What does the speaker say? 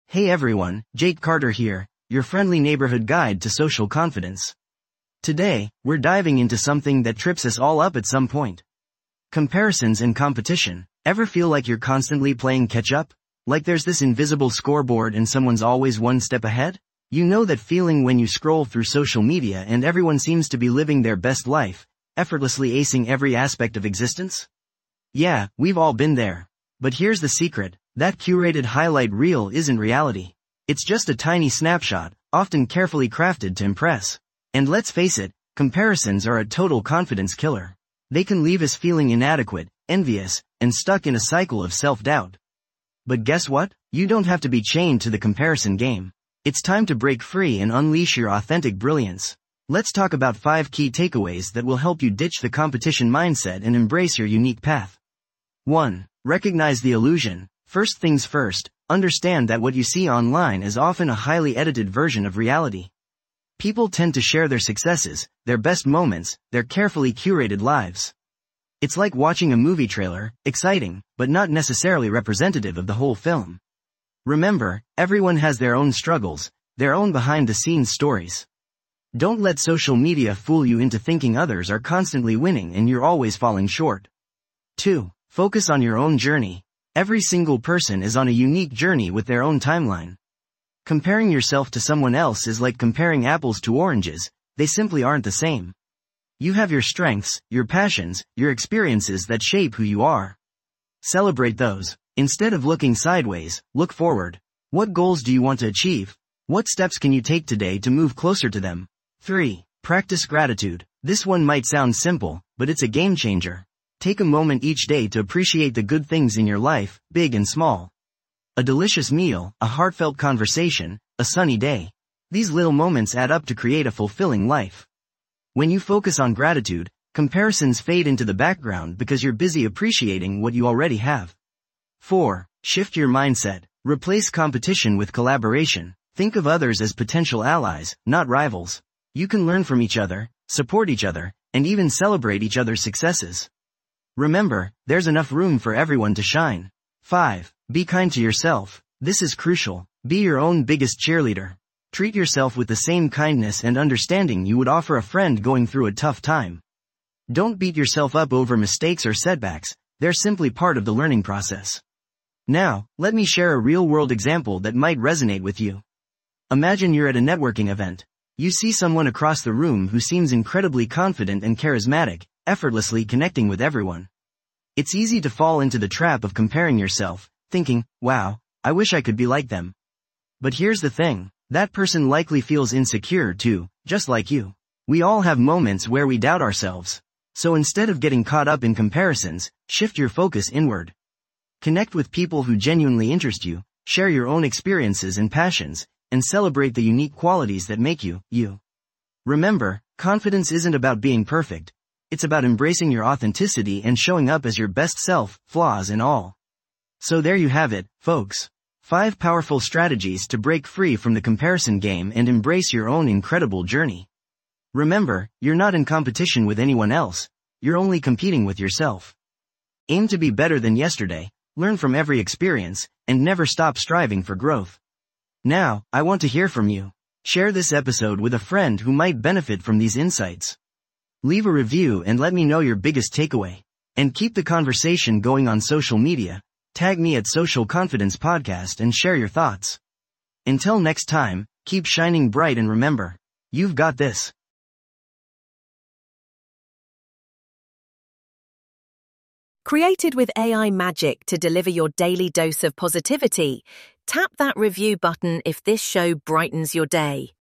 Hey everyone, Jake Carter here, your friendly neighborhood guide to social confidence. Today, we're diving into something that trips us all up at some point. Comparisons and competition. Ever feel like you're constantly playing catch-up? Like there's this invisible scoreboard and someone's always one step ahead? You know that feeling when you scroll through social media and everyone seems to be living their best life, effortlessly acing every aspect of existence? Yeah, we've all been there. But here's the secret. That curated highlight reel isn't reality. It's just a tiny snapshot, often carefully crafted to impress. And let's face it, comparisons are a total confidence killer. They can leave us feeling inadequate, envious, and stuck in a cycle of self-doubt. But guess what? You don't have to be chained to the comparison game. It's time to break free and unleash your authentic brilliance. Let's talk about 5 key takeaways that will help you ditch the competition mindset and embrace your unique path. 1. Recognize the illusion. First things first, understand that what you see online is often a highly edited version of reality. People tend to share their successes, their best moments, their carefully curated lives. It's like watching a movie trailer, exciting, but not necessarily representative of the whole film. Remember, everyone has their own struggles, their own behind-the-scenes stories. Don't let social media fool you into thinking others are constantly winning and you're always falling short. 2. Focus on your own journey. Every single person is on a unique journey with their own timeline. Comparing yourself to someone else is like comparing apples to oranges, they simply aren't the same. You have your strengths, your passions, your experiences that shape who you are. Celebrate those. Instead of looking sideways, look forward. What goals do you want to achieve? What steps can you take today to move closer to them? 3. Practice gratitude. This one might sound simple, but it's a game changer. Take a moment each day to appreciate the good things in your life, big and small. A delicious meal, a heartfelt conversation, a sunny day. These little moments add up to create a fulfilling life. When you focus on gratitude, comparisons fade into the background because you're busy appreciating what you already have. 4. Shift your mindset. Replace competition with collaboration. Think of others as potential allies, not rivals. You can learn from each other, support each other, and even celebrate each other's successes. Remember, there's enough room for everyone to shine. 5. Be kind to yourself. This is crucial. Be your own biggest cheerleader. Treat yourself with the same kindness and understanding you would offer a friend going through a tough time. Don't beat yourself up over mistakes or setbacks, they're simply part of the learning process. Now, let me share a real-world example that might resonate with you. Imagine you're at a networking event. You see someone across the room who seems incredibly confident and charismatic, effortlessly connecting with everyone. It's easy to fall into the trap of comparing yourself, thinking, wow, I wish I could be like them. But here's the thing, that person likely feels insecure too, just like you. We all have moments where we doubt ourselves. So instead of getting caught up in comparisons, shift your focus inward. Connect with people who genuinely interest you, share your own experiences and passions, and celebrate the unique qualities that make you, you. Remember, confidence isn't about being perfect. It's about embracing your authenticity and showing up as your best self, flaws and all. So there you have it, folks. 5 powerful strategies to break free from the comparison game and embrace your own incredible journey. Remember, you're not in competition with anyone else. You're only competing with yourself. Aim to be better than yesterday, learn from every experience, and never stop striving for growth. Now, I want to hear from you. Share this episode with a friend who might benefit from these insights. Leave a review and let me know your biggest takeaway. And keep the conversation going on social media. Tag me at Social Confidence Podcast and share your thoughts. Until next time, keep shining bright and remember, you've got this. Created with AI magic to deliver your daily dose of positivity, tap that review button if this show brightens your day.